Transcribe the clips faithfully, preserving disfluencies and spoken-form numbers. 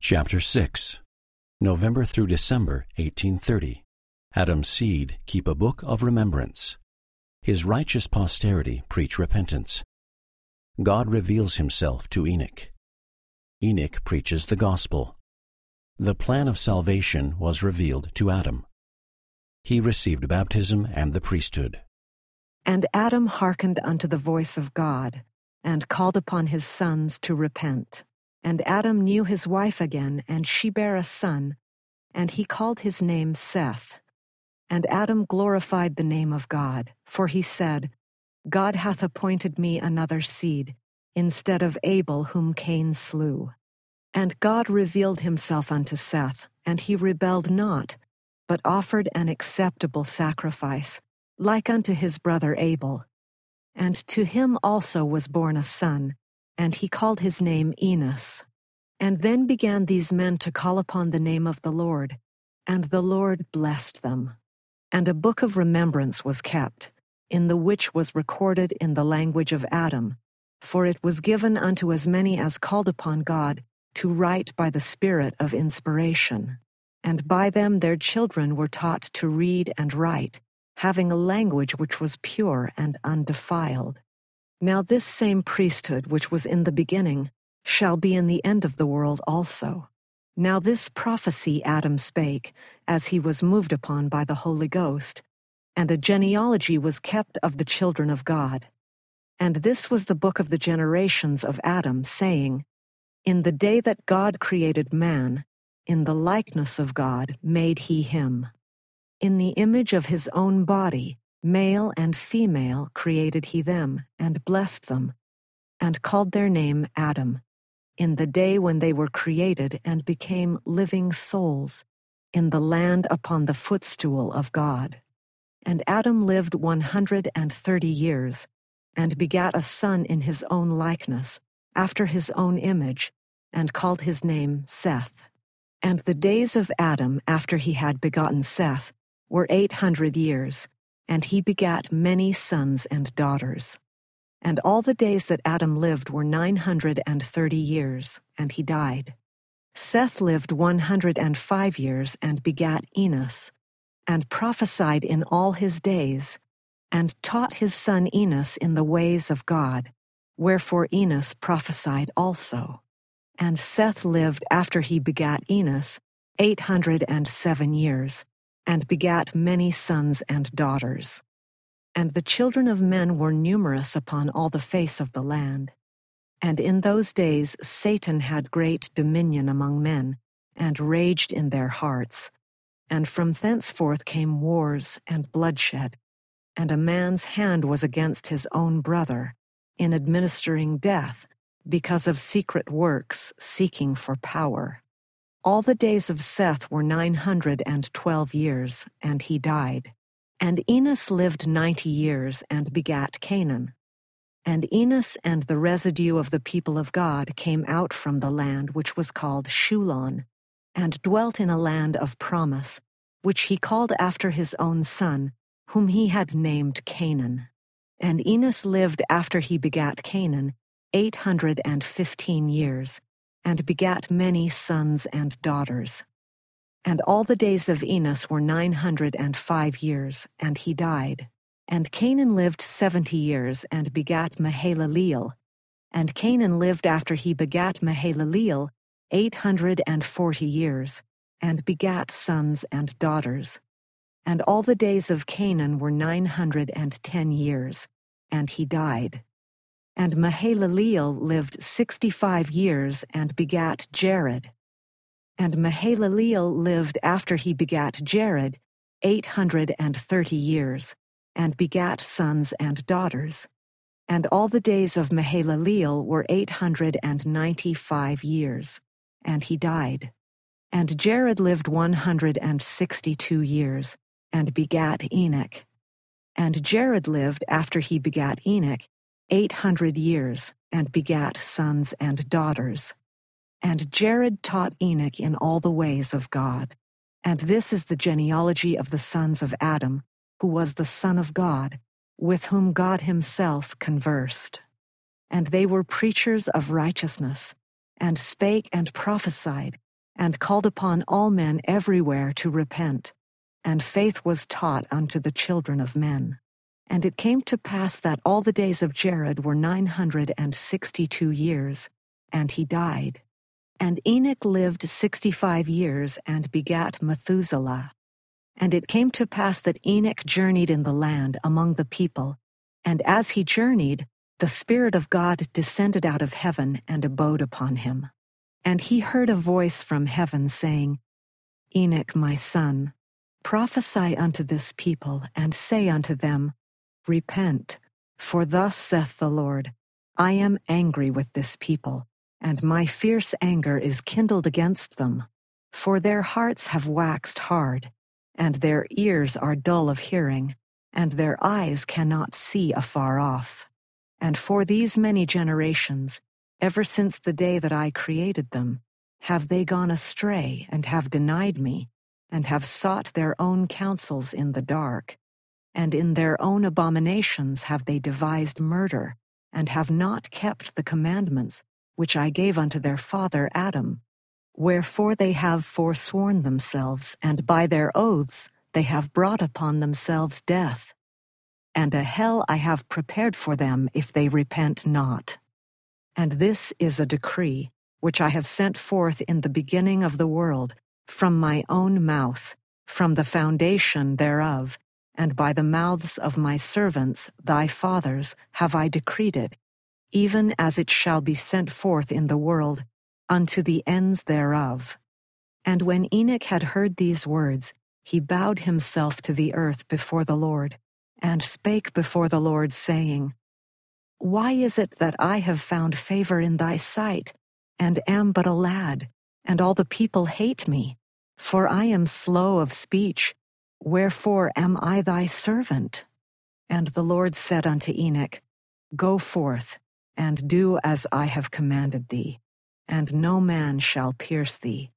Chapter six. November through December eighteen thirty. Adam's seed keep a book of remembrance. His righteous posterity preach repentance. God reveals himself to Enoch. Enoch preaches the gospel. The plan of salvation was revealed to Adam. He received baptism and the priesthood. And Adam hearkened unto the voice of God, and called upon his sons to repent. And Adam knew his wife again, and she bare a son, and he called his name Seth. And Adam glorified the name of God, for he said, God hath appointed me another seed, instead of Abel whom Cain slew. And God revealed himself unto Seth, and he rebelled not, but offered an acceptable sacrifice, like unto his brother Abel. And to him also was born a son, and he called his name Enos. And then began these men to call upon the name of the Lord, and the Lord blessed them. And a book of remembrance was kept, in the which was recorded in the language of Adam, for it was given unto as many as called upon God to write by the Spirit of inspiration. And by them their children were taught to read and write, having a language which was pure and undefiled. Now this same priesthood which was in the beginning shall be in the end of the world also. Now this prophecy Adam spake, as he was moved upon by the Holy Ghost, and a genealogy was kept of the children of God. And this was the book of the generations of Adam, saying, In the day that God created man, in the likeness of God made he him. In the image of his own body, male and female created he them, and blessed them, and called their name Adam, in the day when they were created and became living souls, in the land upon the footstool of God. And Adam lived one hundred and thirty years, and begat a son in his own likeness, after his own image, and called his name Seth. And the days of Adam after he had begotten Seth were eight hundred years, and he begat many sons and daughters. And all the days that Adam lived were nine hundred and thirty years, and he died. Seth lived one hundred and five years, and begat Enos, and prophesied in all his days, and taught his son Enos in the ways of God, wherefore Enos prophesied also. And Seth lived after he begat Enos eight hundred and seven years, and begat many sons and daughters. And the children of men were numerous upon all the face of the land. And in those days Satan had great dominion among men, and raged in their hearts. And from thenceforth came wars and bloodshed, and a man's hand was against his own brother, in administering death, because of secret works, seeking for power. All the days of Seth were nine hundred and twelve years, and he died. And Enos lived ninety years, and begat Canaan. And Enos and the residue of the people of God came out from the land which was called Shulon, and dwelt in a land of promise, which he called after his own son, whom he had named Canaan. And Enos lived after he begat Canaan eight hundred and fifteen years, and begat many sons and daughters. And all the days of Enos were nine hundred and five years, and he died. And Canaan lived seventy years, and begat Mahalaleel. And Canaan lived after he begat Mahalaleel eight hundred and forty years, and begat sons and daughters. And all the days of Canaan were nine hundred and ten years, and he died. And Mahalaleel lived sixty-five years, and begat Jared. And Mahalaleel lived after he begat Jared eight hundred and thirty years, and begat sons and daughters. And all the days of Mahalaleel were eight hundred and ninety-five years, and he died. And Jared lived one hundred and sixty-two years, and begat Enoch. And Jared lived after he begat Enoch eight hundred years, and begat sons and daughters. And Jared taught Enoch in all the ways of God. And this is the genealogy of the sons of Adam, who was the Son of God, with whom God himself conversed. And they were preachers of righteousness, and spake and prophesied, and called upon all men everywhere to repent, and faith was taught unto the children of men. And it came to pass that all the days of Jared were nine hundred and sixty-two years, and he died. And Enoch lived sixty-five years, and begat Methuselah. And it came to pass that Enoch journeyed in the land among the people, and as he journeyed, the Spirit of God descended out of heaven and abode upon him. And he heard a voice from heaven saying, Enoch, my son, prophesy unto this people, and say unto them, Repent, for thus saith the Lord, I am angry with this people, and my fierce anger is kindled against them. For their hearts have waxed hard, and their ears are dull of hearing, and their eyes cannot see afar off. And for these many generations, ever since the day that I created them, have they gone astray, and have denied me, and have sought their own counsels in the dark. And in their own abominations have they devised murder, and have not kept the commandments which I gave unto their father Adam. Wherefore they have forsworn themselves, and by their oaths they have brought upon themselves death. And a hell I have prepared for them if they repent not. And this is a decree, which I have sent forth in the beginning of the world, from my own mouth, from the foundation thereof, and by the mouths of my servants, thy fathers, have I decreed it, even as it shall be sent forth in the world, unto the ends thereof. And when Enoch had heard these words, he bowed himself to the earth before the Lord, and spake before the Lord, saying, Why is it that I have found favor in thy sight, and am but a lad, and all the people hate me? For I am slow of speech, wherefore am I thy servant? And the Lord said unto Enoch, Go forth, and do as I have commanded thee, and no man shall pierce thee.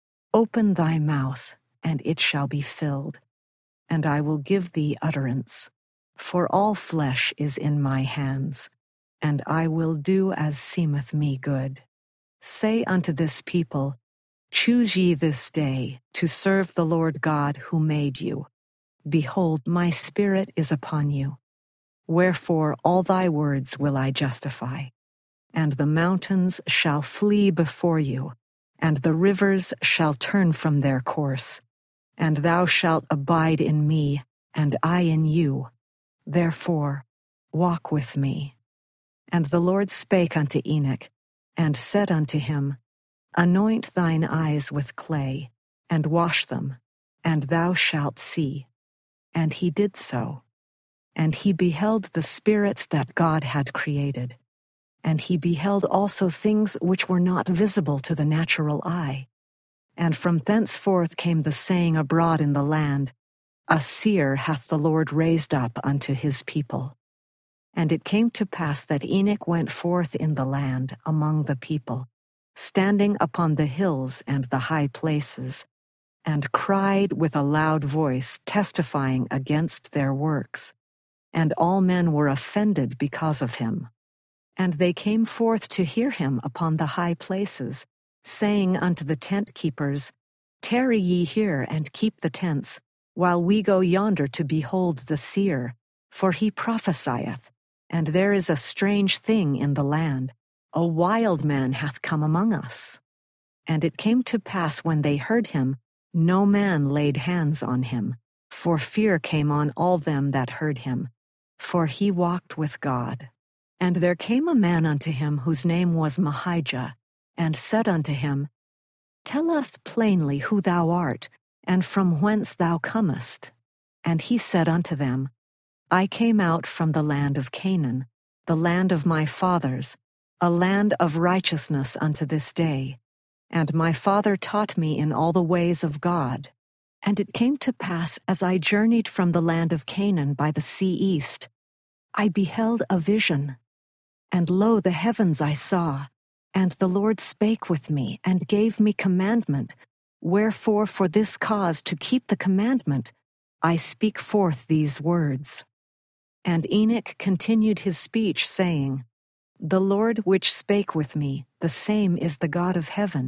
Open thy mouth, and it shall be filled, and I will give thee utterance. For all flesh is in my hands, and I will do as seemeth me good. Say unto this people, Choose ye this day to serve the Lord God who made you. Behold, my spirit is upon you. Wherefore all thy words will I justify. And the mountains shall flee before you, and the rivers shall turn from their course. And thou shalt abide in me, and I in you. Therefore walk with me. And the Lord spake unto Enoch, and said unto him, Anoint thine eyes with clay, and wash them, and thou shalt see. And he did so. And he beheld the spirits that God had created. And he beheld also things which were not visible to the natural eye. And from thenceforth came the saying abroad in the land, A seer hath the Lord raised up unto his people. And it came to pass that Enoch went forth in the land among the people, standing upon the hills and the high places, and cried with a loud voice, testifying against their works. And all men were offended because of him. And they came forth to hear him upon the high places, saying unto the tent keepers, Tarry ye here and keep the tents, while we go yonder to behold the seer, for he prophesieth. And there is a strange thing in the land, a wild man hath come among us. And it came to pass when they heard him, no man laid hands on him, for fear came on all them that heard him, for he walked with God. And there came a man unto him whose name was Mahijah, and said unto him, Tell us plainly who thou art, and from whence thou comest. And he said unto them, I came out from the land of Canaan, the land of my fathers, a land of righteousness unto this day. And my father taught me in all the ways of God. And it came to pass, as I journeyed from the land of Canaan by the sea east, I beheld a vision. And lo, the heavens I saw, and the Lord spake with me, and gave me commandment. Wherefore for this cause to keep the commandment, I speak forth these words. And Enoch continued his speech, saying, The Lord which spake with me, the same is the God of heaven,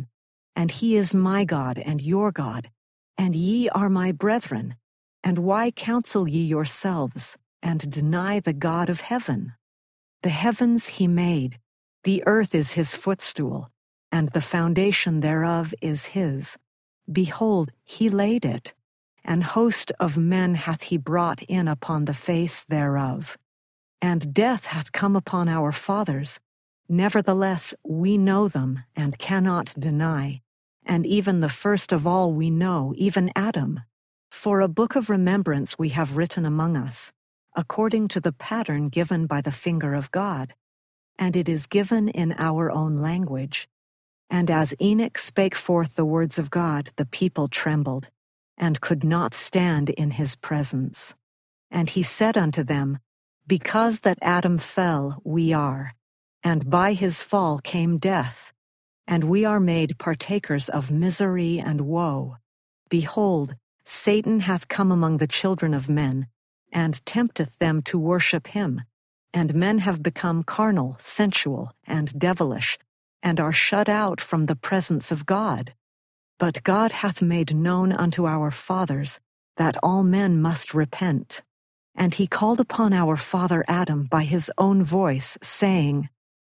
and he is my God and your God, and ye are my brethren. And why counsel ye yourselves, and deny the God of heaven? The heavens he made, the earth is his footstool, and the foundation thereof is his. Behold, he laid it, and host of men hath he brought in upon the face thereof. And death hath come upon our fathers. Nevertheless, we know them, and cannot deny. And even the first of all we know, even Adam. For a book of remembrance we have written among us, according to the pattern given by the finger of God. And it is given in our own language. And as Enoch spake forth the words of God, the people trembled, and could not stand in his presence. And he said unto them, Because that Adam fell, we are, and by his fall came death, and we are made partakers of misery and woe. Behold, Satan hath come among the children of men, and tempteth them to worship him. And men have become carnal, sensual, and devilish, and are shut out from the presence of God. But God hath made known unto our fathers that all men must repent. And he called upon our father Adam by his own voice, saying,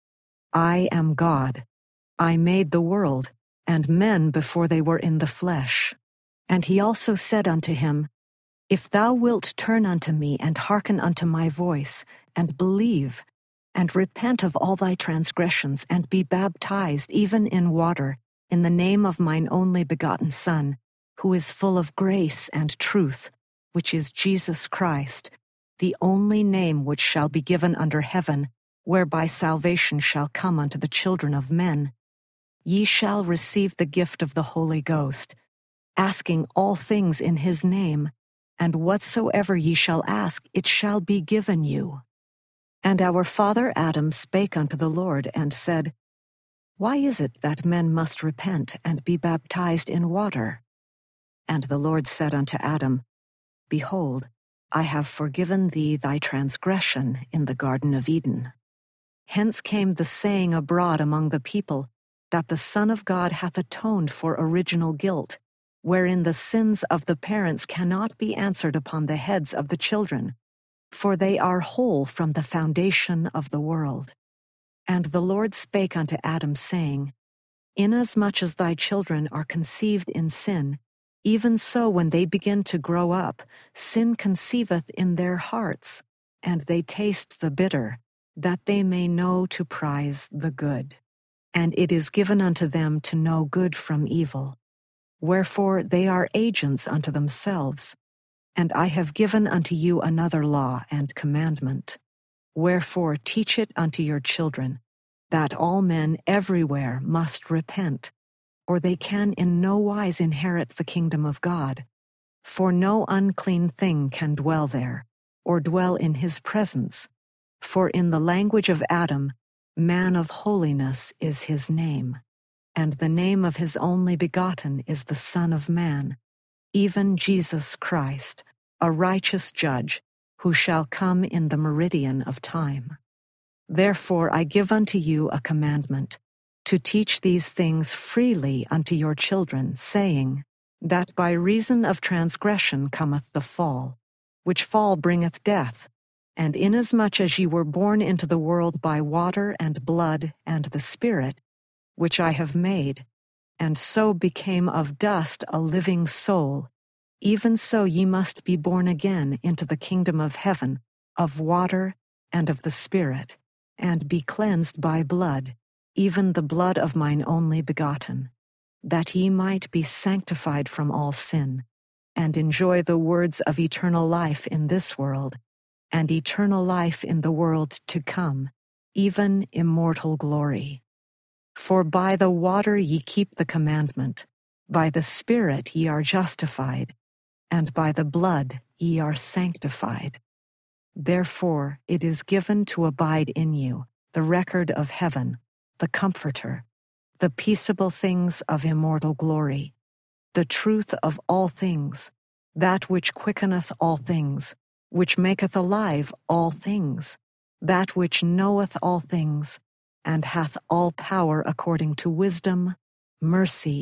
I am God. I made the world, and men before they were in the flesh. And he also said unto him, If thou wilt turn unto me, and hearken unto my voice, and believe, and repent of all thy transgressions, and be baptized even in water, in the name of mine only begotten Son, who is full of grace and truth, which is Jesus Christ, the only name which shall be given under heaven, whereby salvation shall come unto the children of men. Ye shall receive the gift of the Holy Ghost, asking all things in his name, and whatsoever ye shall ask, it shall be given you. And our father Adam spake unto the Lord, and said, Why is it that men must repent and be baptized in water? And the Lord said unto Adam, Behold, I have forgiven thee thy transgression in the Garden of Eden. Hence came the saying abroad among the people, that the Son of God hath atoned for original guilt, wherein the sins of the parents cannot be answered upon the heads of the children, for they are whole from the foundation of the world. And the Lord spake unto Adam, saying, Inasmuch as thy children are conceived in sin, even so when they begin to grow up, sin conceiveth in their hearts, and they taste the bitter, that they may know to prize the good. And it is given unto them to know good from evil. Wherefore they are agents unto themselves. And I have given unto you another law and commandment. Wherefore teach it unto your children, that all men everywhere must repent, or they can in no wise inherit the kingdom of God. For no unclean thing can dwell there, or dwell in his presence. For in the language of Adam, man of holiness is his name, and the name of his only begotten is the Son of Man, even Jesus Christ, a righteous judge, who shall come in the meridian of time. Therefore I give unto you a commandment, to teach these things freely unto your children, saying, that by reason of transgression cometh the fall, which fall bringeth death. And inasmuch as ye were born into the world by water and blood and the Spirit, which I have made, and so became of dust a living soul, even so ye must be born again into the kingdom of heaven, of water and of the Spirit, and be cleansed by blood, even the blood of mine only begotten, that ye might be sanctified from all sin, and enjoy the words of eternal life in this world, and eternal life in the world to come, even immortal glory. For by the water ye keep the commandment, by the Spirit ye are justified, and by the blood ye are sanctified. Therefore it is given to abide in you the record of heaven, the Comforter, the peaceable things of immortal glory, the truth of all things, that which quickeneth all things, which maketh alive all things, that which knoweth all things, and hath all power according to wisdom, mercy,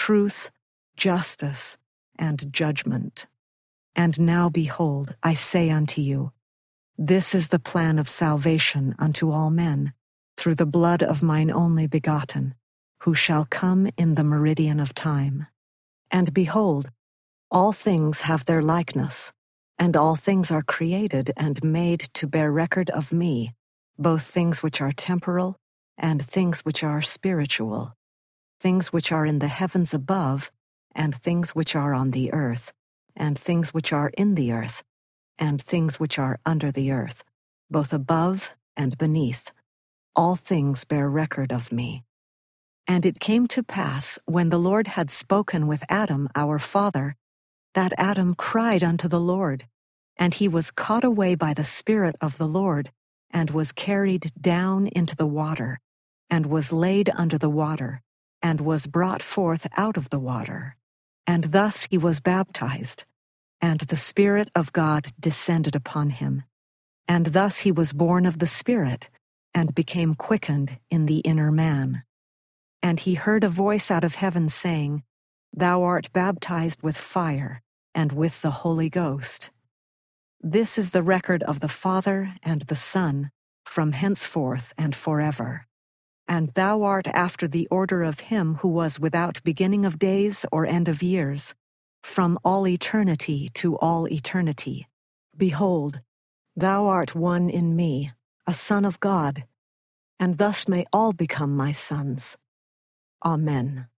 truth, justice, and judgment. And now behold, I say unto you, this is the plan of salvation unto all men, through the blood of mine only begotten, who shall come in the meridian of time. And behold, all things have their likeness, and all things are created and made to bear record of me, both things which are temporal and things which are spiritual, things which are in the heavens above, and things which are on the earth, and things which are in the earth, and things which are under the earth, both above and beneath. All things bear record of me. And it came to pass, when the Lord had spoken with Adam our father, that Adam cried unto the Lord, and he was caught away by the Spirit of the Lord, and was carried down into the water, and was laid under the water, and was brought forth out of the water. And thus he was baptized, and the Spirit of God descended upon him. And thus he was born of the Spirit, and became quickened in the inner man. And he heard a voice out of heaven saying, Thou art baptized with fire, and with the Holy Ghost. This is the record of the Father and the Son, from henceforth and forever. And thou art after the order of him who was without beginning of days or end of years, from all eternity to all eternity. Behold, thou art one in me, a son of God, and thus may all become my sons. Amen.